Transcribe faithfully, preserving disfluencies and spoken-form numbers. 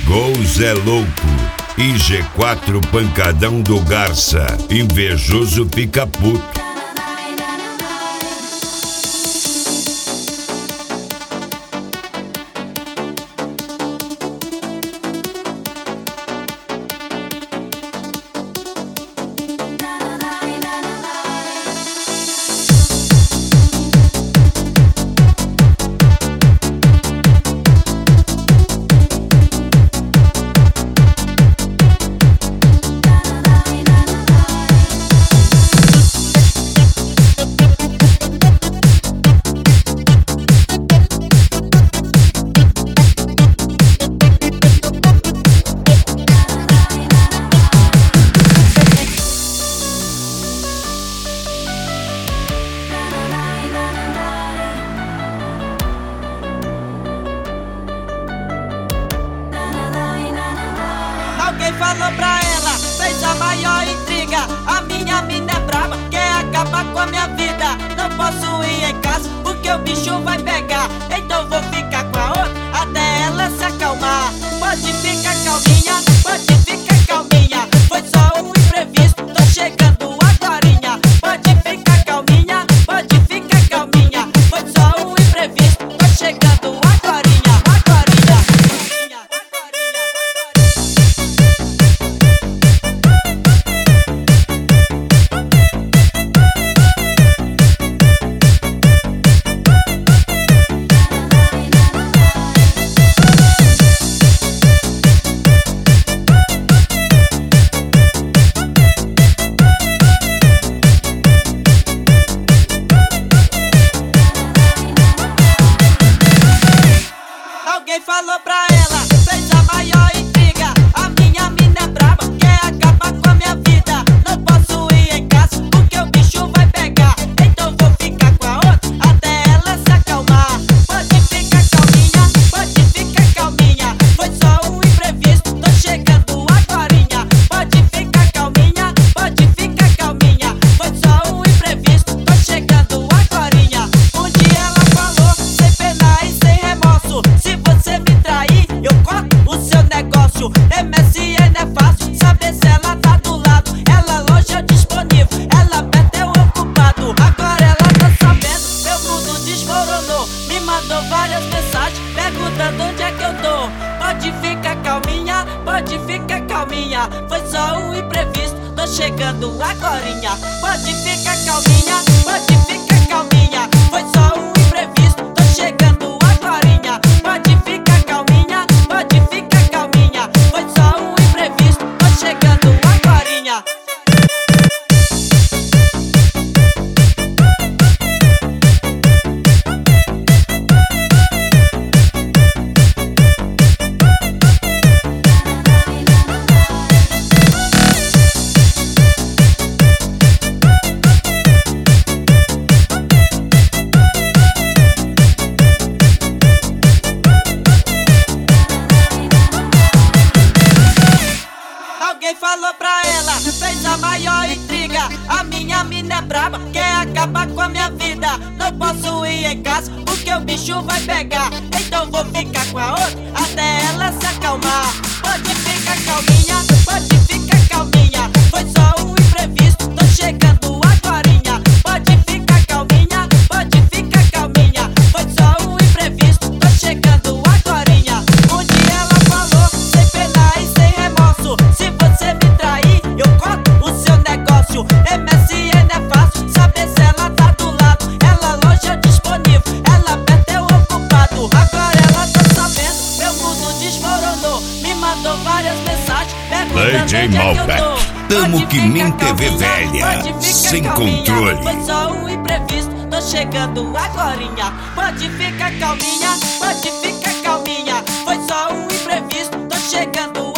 Chegou o Zé Louco e G quatro pancadão do Garça. Invejoso fica puto. Alguém falou pra ela, fez a maior intriga. A minha mina é braba, quer acabar com a minha vida. Não posso ir em casa porque o bicho vai pegar. Então vou ficar com a outra até ela se acalmar. Pode ficar calminha, pode ficar calminha. Foi só um imprevisto, tô chegando agorinha. Pode ficar calminha, pode ficar calminha. Foi só um imprevisto, tô chegando agorinha, agorinha. Alguém falou pra ela, fez a maior intriga. A minha mina é braba, quer acabar com a minha vida. Não posso ir em casa porque o bicho vai pegar. Então vou ficar com a outra até ela se acalmar. Pode ficar calminha, pode ficar calminha. Foi só um imprevisto, tô chegando agorinha. Pode ficar calminha, pode ficar calminha. Foi só um imprevisto, tô chegando agorinha. Um dia ela falou, sem pena e sem remorso: se você me trair, eu corto o seu negócio. M S N é fácil saber se ela tá do lado. Ela longe ou disponível, ela mete eu ocupado. Agora ela tá sabendo, meu mundo desmoronou. Me mandou várias mensagens perguntando onde é que eu tô. Pode ficar calminha, pode ficar calminha. Foi só um imprevisto, tô chegando agorinha. Pode ficar calminha, pode ficar calminha. Foi só um imprevisto, tô chegando agorinha. Pode ficar calminha, pode ficar calminha. Foi só um imprevisto, tô chegando agorinha. Alguém falou pra ela, fez a maior intriga. A minha mina é braba, quer acabar com a minha vida. Não posso ir em casa porque o bicho vai pegar. Então vou ficar com a outra até ela se acalmar. Pode ficar calminha, pode ficar calminha. Foi só um imprevisto, tô chegando agorinha. Pode ficar calminha, pode ficar calminha. Foi só um imprevisto, tô chegando agorinha. Um dia ela falou, sem pena e sem remorso: se você me trair, eu corto o seu negócio. M S N é fácil saber se ela tá do lado. Ela longe ou disponível, ela mete eu ocupado. Agora ela tá sabendo, meu mundo desmoronou. Me mandou várias mensagens perguntando onde é que eu tô. Tamo que nem T V velha, sem controle. Foi só um imprevisto, tô chegando agorinha. Pode ficar calminha, pode ficar calminha. Foi só um imprevisto, tô chegando